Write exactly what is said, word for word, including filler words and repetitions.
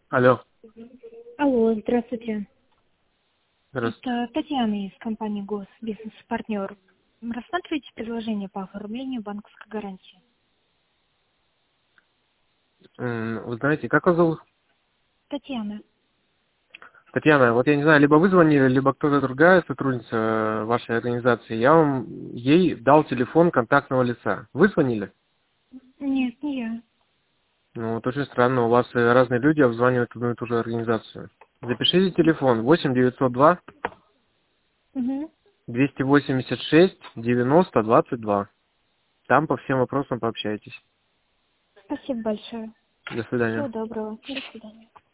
Алло. Алло, здравствуйте. Здравствуйте. Это Татьяна из компании Госбизнес-партнер. Рассматриваете предложение по оформлению банковской гарантии? М, Вы знаете, как вас зовут? Татьяна. Татьяна, вот я не знаю, либо вы звонили, либо кто-то другая сотрудница э, вашей организации. Я вам ей дал телефон контактного лица. Вы звонили? Нет, не я. Ну, вот очень странно, у вас э, разные люди обзванивают одну и ту же организацию. Запишите телефон восемь девятьсот два Угу. двести восемьдесят шесть девяносто двадцать два. Там по всем вопросам пообщайтесь. Спасибо большое. До свидания. Всего доброго. До свидания.